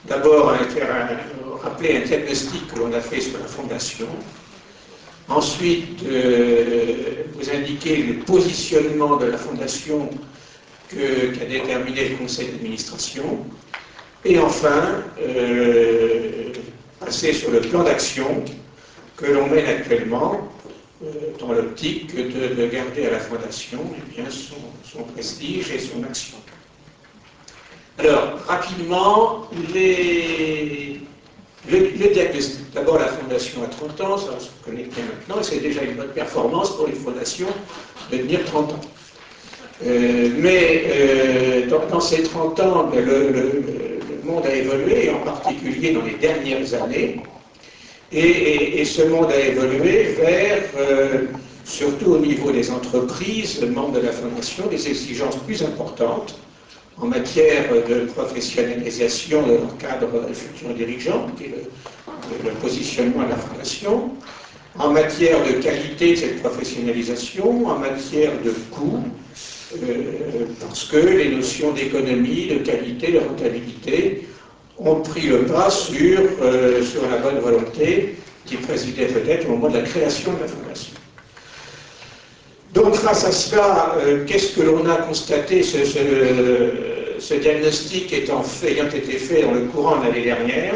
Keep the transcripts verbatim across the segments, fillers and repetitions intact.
d'abord rappeler un diagnostic que l'on a fait sur la Fondation. Ensuite, euh, vous indiquer le positionnement de la Fondation qu'a déterminé le Conseil d'administration. Et enfin, euh, passer sur le plan d'action que l'on mène actuellement euh, dans l'optique de, de garder à la Fondation eh bien, son, son prestige et son action. Alors, rapidement, les... Le, le diagnostic. D'abord, la Fondation a trente ans, ça on se connaît bien maintenant, et c'est déjà une bonne performance pour une fondation de tenir trente ans. Euh, mais euh, dans, dans ces trente ans, le, le, le monde a évolué, et en particulier dans les dernières années, et, et, et ce monde a évolué vers, euh, surtout au niveau des entreprises, membres de la Fondation, des exigences plus importantes en matière de professionnalisation de leur cadre futur dirigeant, qui est le, le positionnement de la Fondation, en matière de qualité de cette professionnalisation, en matière de coût, euh, parce que les notions d'économie, de qualité, de rentabilité ont pris le pas sur, euh, sur la bonne volonté qui présidait peut-être au moment de la création de la Fondation. Donc, face à cela, euh, qu'est-ce que l'on a constaté, ce, ce, ce diagnostic étant fait, ayant été fait dans le courant de l'année dernière?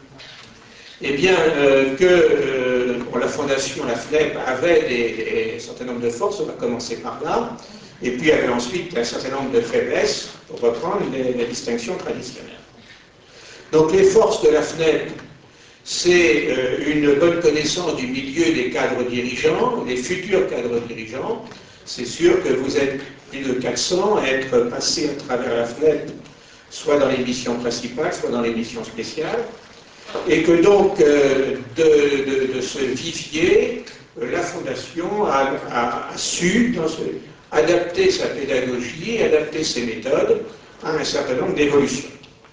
Eh bien, euh, que euh, bon, la Fondation, la F N E P, avait des, des, un certain nombre de forces, on va commencer par là, et puis avait ensuite un certain nombre de faiblesses, pour reprendre les, les distinctions traditionnelles. Donc, les forces de la F N E P, c'est euh, une bonne connaissance du milieu des cadres dirigeants, des futurs cadres dirigeants. C'est sûr que vous êtes plus de quatre cents à être passés à travers la F N E P, soit dans les missions principales, soit dans les missions spéciales, et que donc euh, de, de, de ce vivier, euh, la Fondation a, a, a su dans ce, adapter sa pédagogie, adapter ses méthodes à un certain nombre d'évolutions.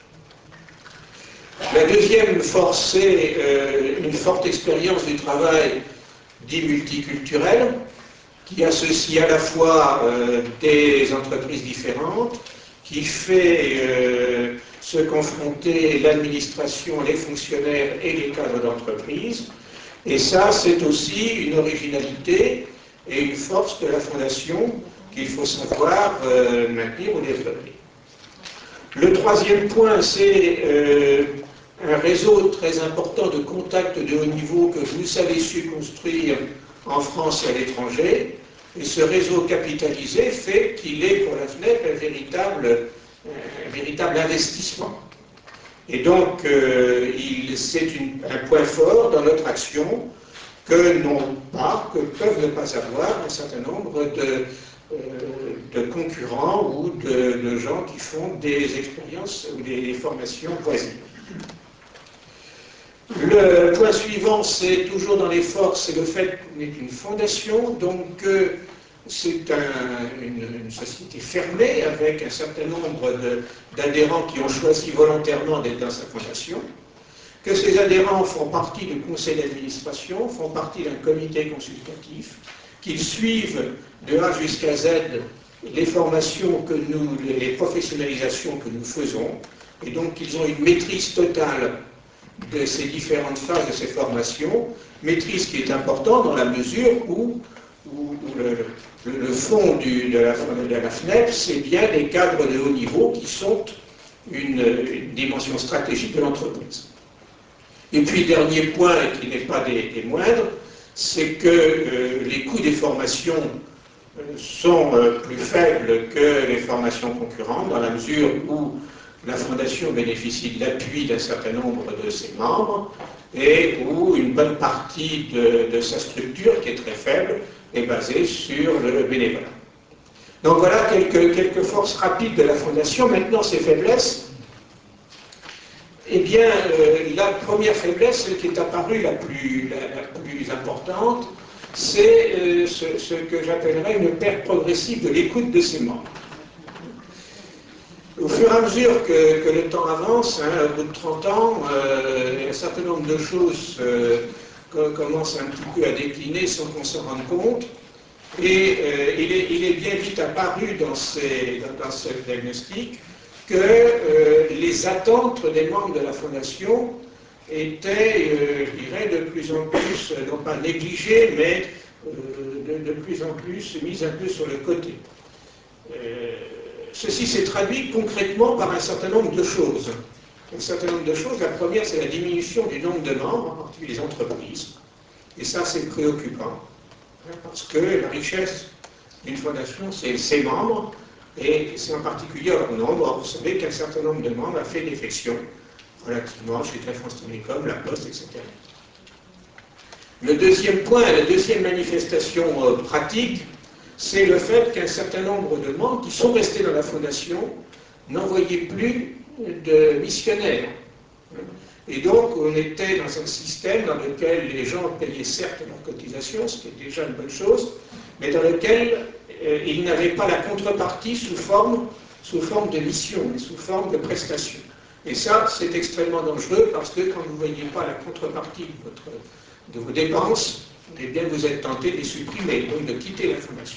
La deuxième force, c'est euh, une forte expérience du travail dit multiculturel, qui associe à la fois euh, des entreprises différentes, qui fait euh, se confronter l'administration, les fonctionnaires et les cadres d'entreprise. Et ça, c'est aussi une originalité et une force de la Fondation qu'il faut savoir euh, maintenir ou développer. Le troisième point, c'est euh, un réseau très important de contacts de haut niveau que vous avez su construire en France et à l'étranger. Et ce réseau capitalisé fait qu'il est pour la F N E P un véritable, un véritable investissement. Et donc, euh, c'est un point fort dans notre action que n'ont pas, que peuvent ne pas avoir un certain nombre de, euh, de concurrents ou de, de gens qui font des expériences ou des, des formations voisines. Le point suivant, c'est toujours dans les forces, c'est le fait qu'on est une fondation, donc euh, c'est un, une, une société fermée avec un certain nombre d'adhérents qui ont choisi volontairement d'être dans sa fondation, que ces adhérents font partie du conseil d'administration, font partie d'un comité consultatif, qu'ils suivent de A jusqu'à Z les formations que nous, les professionnalisations que nous faisons, et donc qu'ils ont une maîtrise totale de ces différentes phases de ces formations, maîtrise qui est importante dans la mesure où, où, où le, le, le fond du, de, la, de la F N E P, c'est bien des cadres de haut niveau qui sont une, une dimension stratégique de l'entreprise. Et puis, dernier point, et qui n'est pas des, des moindres, c'est que euh, les coûts des formations euh, sont euh, plus faibles que les formations concurrentes, dans la mesure où la Fondation bénéficie de l'appui d'un certain nombre de ses membres et où une bonne partie de, de sa structure, qui est très faible, est basée sur le bénévolat. Donc voilà quelques, quelques forces rapides de la Fondation. Maintenant, ces faiblesses, eh bien, euh, la première faiblesse, celle qui est apparue la plus, la, la plus importante, c'est euh, ce, ce que j'appellerais une perte progressive de l'écoute de ses membres. Au fur et à mesure que, que le temps avance, hein, au bout de trente ans, euh, un certain nombre de choses euh, commencent un petit peu à décliner sans qu'on s'en rende compte. Et euh, il, est, il est bien vite apparu dans, ces, dans, dans ce diagnostic que euh, les attentes des membres de la Fondation étaient, euh, je dirais, de plus en plus, non pas négligées, mais euh, de, de plus en plus mises un peu sur le côté. Euh, ceci s'est traduit concrètement par un certain nombre de choses. Un certain nombre de choses. La première, c'est la diminution du nombre de membres, en particulier les entreprises. Et ça, c'est préoccupant, hein, parce que la richesse d'une fondation, c'est ses membres, et c'est en particulier leur nombre. Or, vous savez qu'un certain nombre de membres a fait défection, relativement chez France Télécom, La Poste, et cetera. Le deuxième point, la deuxième manifestation euh, pratique, c'est le fait qu'un certain nombre de membres qui sont restés dans la fondation n'envoyaient plus de missionnaires. Et donc, on était dans un système dans lequel les gens payaient certes leurs cotisations, ce qui est déjà une bonne chose, mais dans lequel euh, ils n'avaient pas la contrepartie sous forme, sous forme de mission, mais sous forme de prestation. Et ça, c'est extrêmement dangereux parce que quand vous ne voyez pas la contrepartie de, votre, de vos dépenses, eh bien, vous êtes tenté de les supprimer, donc de quitter la fondation.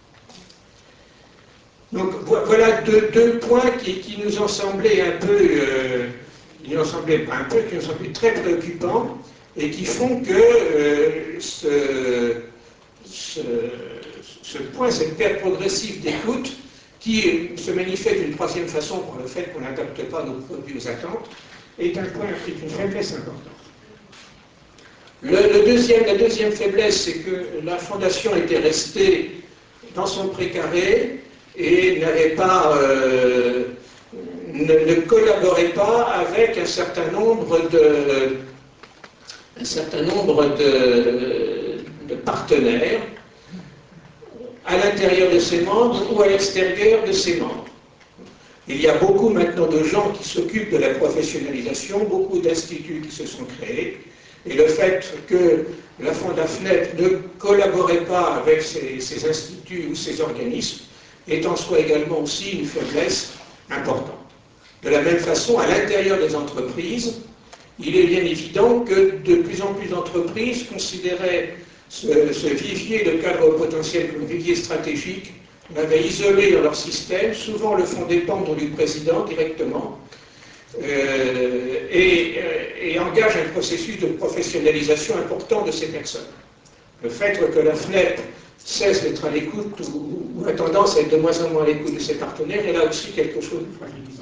Donc voilà deux, deux points qui, qui nous ont semblé un peu, euh, qui nous ont semblé pas un peu, qui nous ont semblé très préoccupants et qui font que euh, ce, ce, ce point, cette perte progressive d'écoute, qui se manifeste d'une troisième façon par le fait qu'on n'adapte pas nos produits aux attentes, est un point, est une faiblesse importante. Le, le deuxième, la deuxième faiblesse, c'est que la fondation était restée dans son précaré et n'avait pas, euh, ne, ne collaborait pas avec un certain nombre de, un certain nombre de, de partenaires à l'intérieur de ses membres ou à l'extérieur de ses membres. Il y a beaucoup maintenant de gens qui s'occupent de la professionnalisation, beaucoup d'instituts qui se sont créés, et le fait que la FONDAFNEP ne collaborait pas avec ces, ces instituts ou ces organismes est en soi également aussi une faiblesse importante. De la même façon, à l'intérieur des entreprises, il est bien évident que de plus en plus d'entreprises considéraient ce, ce vivier de cadres potentiels comme vivier stratégique, l'avaient isolé dans leur système, souvent le font dépendre du président directement, euh, et, euh, et engagent un processus de professionnalisation important de ces personnes. Le fait que la FNEP cesse d'être à l'écoute ou, ou a tendance à être de moins en moins à l'écoute de ses partenaires est là aussi quelque chose de fragilisant.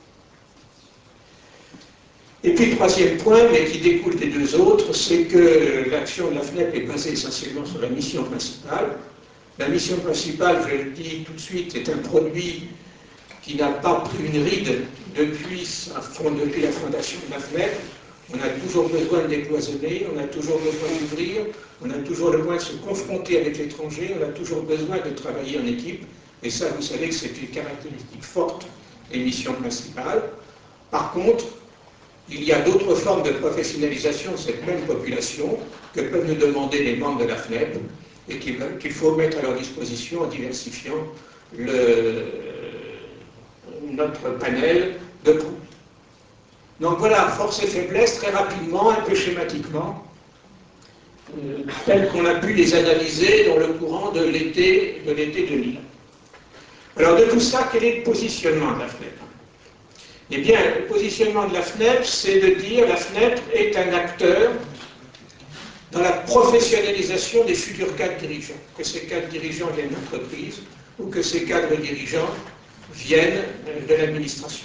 Et puis, troisième point, mais qui découle des deux autres, c'est que l'action de la FNEP est basée essentiellement sur la mission principale. La mission principale, je le dis tout de suite, est un produit qui n'a pas pris une ride depuis, sa, depuis la fondation de la FNEP. On a toujours besoin de décloisonner, on a toujours besoin d'ouvrir, on a toujours besoin de se confronter avec l'étranger, on a toujours besoin de travailler en équipe. Et ça, vous savez que c'est une caractéristique forte des missions principales. Par contre, il y a d'autres formes de professionnalisation de cette même population que peuvent nous demander les membres de la FNEP et qu'il qu'il faut mettre à leur disposition en diversifiant le, notre panel de produits. Donc voilà, force et faiblesse, très rapidement, un peu schématiquement, euh, telles qu'on a pu les analyser dans le courant de l'été de l'été deux mille. Alors de tout ça, quel est le positionnement de la FNEP? Eh bien, le positionnement de la FNEP, c'est de dire la FNEP est un acteur dans la professionnalisation des futurs cadres dirigeants, que ces cadres dirigeants viennent d'entreprise ou que ces cadres dirigeants viennent de l'administration.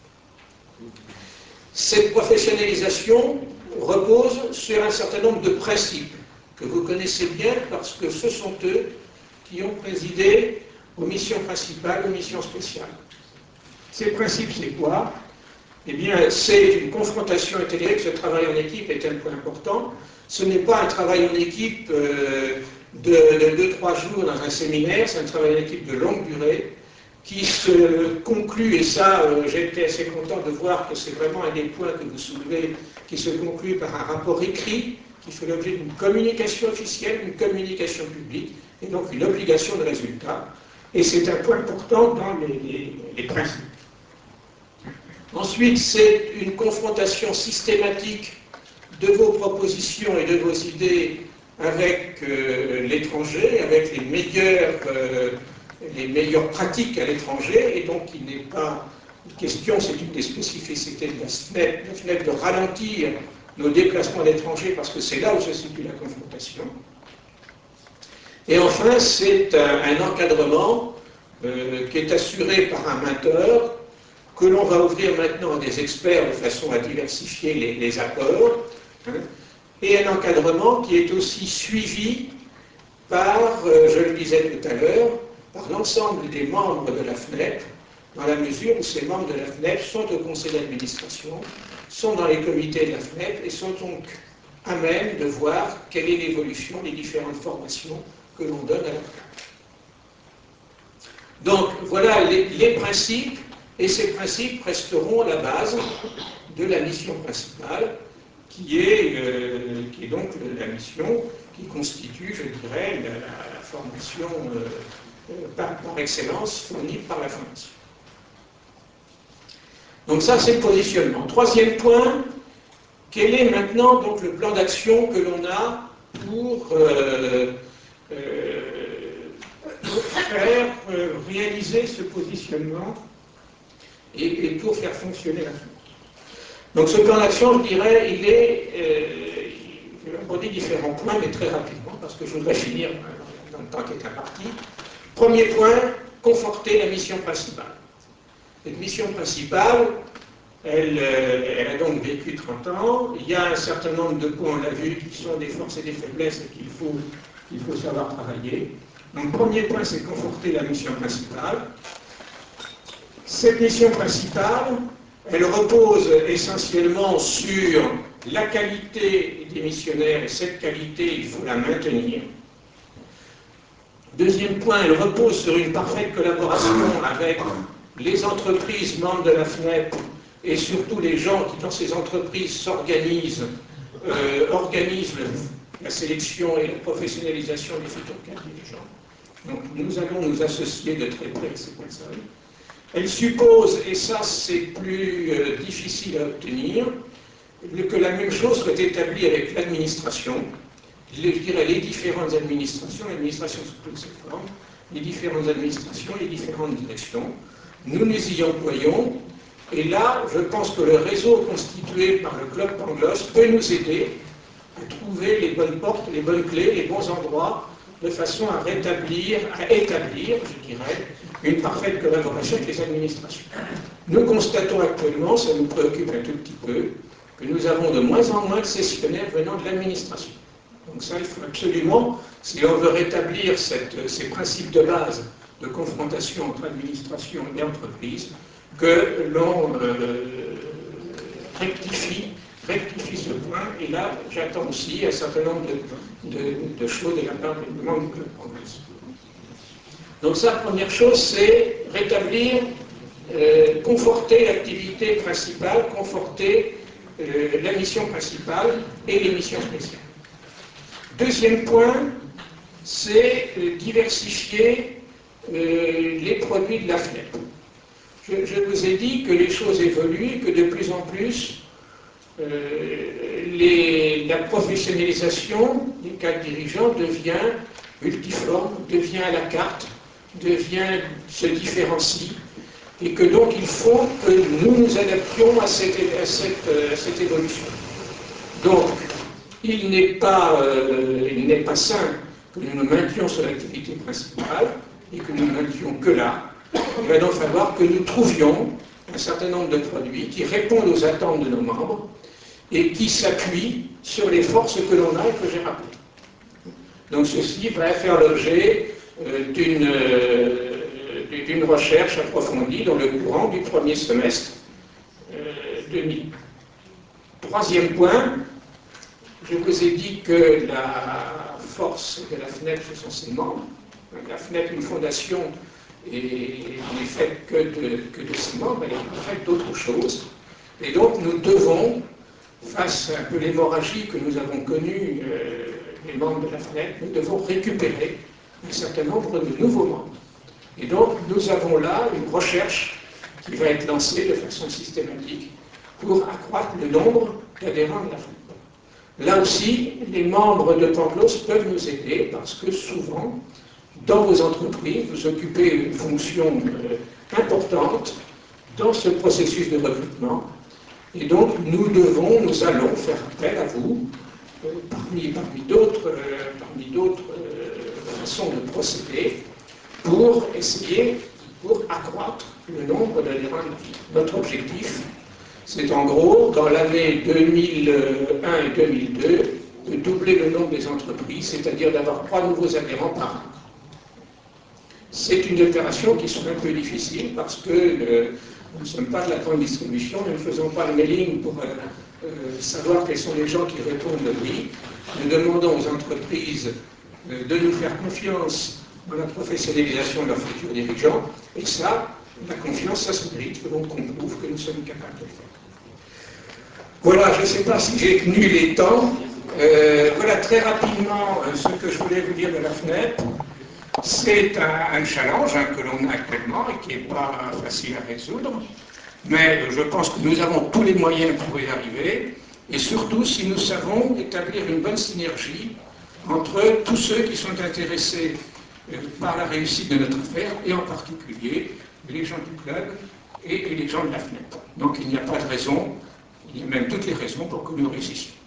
Cette professionnalisation repose sur un certain nombre de principes que vous connaissez bien parce que ce sont eux qui ont présidé aux missions principales, aux missions spéciales. Ces principes, c'est quoi? Eh bien, c'est une confrontation intégrée, que ce travail en équipe est un point important. Ce n'est pas un travail en équipe euh, de deux trois jours dans un séminaire, c'est un travail en équipe de longue durée qui se conclut, et ça, euh, j'ai été assez content de voir que c'est vraiment un des points que vous soulevez, qui se conclut par un rapport écrit, qui fait l'objet d'une communication officielle, d'une communication publique, et donc une obligation de résultat. Et c'est un point important dans les, les, les principes. Ensuite, c'est une confrontation systématique de vos propositions et de vos idées avec euh, l'étranger, avec les meilleures, euh, les meilleures pratiques à l'étranger, et donc il n'est pas question, c'est une des spécificités de la FNEP, la FNEP de ralentir nos déplacements à l'étranger parce que c'est là où se situe la confrontation. Et enfin, c'est un, un encadrement euh, qui est assuré par un menteur que l'on va ouvrir maintenant à des experts de façon à diversifier les, les apports, hein, et un encadrement qui est aussi suivi par, euh, je le disais tout à l'heure, par l'ensemble des membres de la FNEP, dans la mesure où ces membres de la FNEP sont au conseil d'administration, sont dans les comités de la FNEP et sont donc à même de voir quelle est l'évolution des différentes formations que l'on donne à la FNEP. Donc voilà les, les principes, et ces principes resteront la base de la mission principale, qui est, euh, qui est donc la mission qui constitue, je dirais, la, la, la formation euh, par, par excellence fournie par la Fondation. Donc ça, c'est le positionnement. Troisième point, quel est maintenant donc le plan d'action que l'on a pour, euh, euh, pour faire euh, réaliser ce positionnement et, et pour faire fonctionner la Fondation. Donc ce plan d'action, je dirais, il est, euh, je vais aborder différents points, mais très rapidement, parce que je voudrais finir dans le temps qui est imparti. Premier point, conforter la mission principale. Cette mission principale, elle, euh, elle a donc vécu trente ans. Il y a un certain nombre de points, on l'a vu, qui sont des forces et des faiblesses et qu'il faut, qu'il faut savoir travailler. Donc premier point, c'est conforter la mission principale. Cette mission principale, elle repose essentiellement sur la qualité des missionnaires, et cette qualité, il faut la maintenir. Deuxième point, elle repose sur une parfaite collaboration avec les entreprises membres de la FNEP et surtout les gens qui, dans ces entreprises, s'organisent, euh, organisent la sélection et la professionnalisation des futurs dirigeants. Donc nous allons nous associer de très près à ces personnes. Elle suppose, et ça c'est plus euh, difficile à obtenir, que la même chose soit établie avec l'administration, je dirais les différentes administrations, l'administration sous toutes ses formes, les différentes administrations, les différentes directions. Nous nous y employons, et là, je pense que le réseau constitué par le Club Pangloss peut nous aider à trouver les bonnes portes, les bonnes clés, les bons endroits, de façon à rétablir, à établir, je dirais, une parfaite collaboration avec les administrations. Nous constatons actuellement, ça nous préoccupe un tout petit peu, que nous avons de moins en moins de cessionnaires venant de l'administration. Donc ça, il faut absolument, si l'on veut rétablir cette, ces principes de base de confrontation entre administration et entreprise, que l'on euh, rectifie, rectifie ce point. Et là, j'attends aussi un certain nombre de, de, de choses de la part des membres du Club Pangloss. Donc ça, première chose, c'est rétablir, euh, conforter l'activité principale, conforter euh, la mission principale et les missions spéciales. Deuxième point, c'est euh, diversifier euh, les produits de la FNEP. Je, je vous ai dit que les choses évoluent, que de plus en plus, euh, les, la professionnalisation des cadres dirigeants devient multiforme, devient à la carte, devient, se différencie, et que donc il faut que nous nous adaptions à cette, à cette, à cette évolution. Donc, il n'est pas, euh, il n'est pas sain que nous nous maintenions sur l'activité principale et que nous ne maintenions que là. Il va donc falloir que nous trouvions un certain nombre de produits qui répondent aux attentes de nos membres et qui s'appuient sur les forces que l'on a et que j'ai rappelées. Donc ceci va faire l'objet euh, d'une euh, d'une recherche approfondie dans le courant du premier semestre euh, deux mille. Troisième point, je vous ai dit que la force de la FNEP, ce sont ses membres. La FNEP, une fondation, n'est faite que de, que de ses membres, elle est faite d'autres choses. Et donc nous devons, face à un peu l'hémorragie que nous avons connue, euh, les membres de la FNEP, nous devons récupérer un certain nombre de nouveaux membres. Et donc nous avons là une recherche qui va être lancée de façon systématique pour accroître le nombre d'adhérents de la FNEP. Là aussi, les membres de Pangloss peuvent nous aider parce que souvent, dans vos entreprises, vous occupez une fonction euh, importante dans ce processus de recrutement. Et donc, nous devons, nous allons faire appel à vous, euh, parmi, parmi d'autres euh, parmi d'autres euh, façons de procéder, pour essayer, pour accroître le nombre d'adhérents à la F N E P. Notre objectif, c'est en gros, dans l'année deux mille un et deux mille deux, de doubler le nombre des entreprises, c'est-à-dire d'avoir trois nouveaux adhérents par an. C'est une opération qui sera un peu difficile parce que euh, nous ne sommes pas de la grande distribution, nous ne faisons pas le mailing pour euh, euh, savoir quels sont les gens qui répondent oui. Nous demandons aux entreprises euh, de nous faire confiance dans la professionnalisation de leurs futurs dirigeants, et ça, la confiance, ça se mérite, donc on prouve que nous sommes capables de le faire. Voilà, je ne sais pas si j'ai tenu les temps. Euh, voilà très rapidement euh, ce que je voulais vous dire de la F N E P. C'est un, un challenge hein, que l'on a actuellement et qui n'est pas facile à résoudre, mais je pense que nous avons tous les moyens pour y arriver, et surtout si nous savons établir une bonne synergie entre tous ceux qui sont intéressés euh, par la réussite de notre affaire, et en particulier les gens du club et, et les gens de la F N E P. Donc il n'y a pas de raison, il y a même toutes les raisons pour que nous réussissions.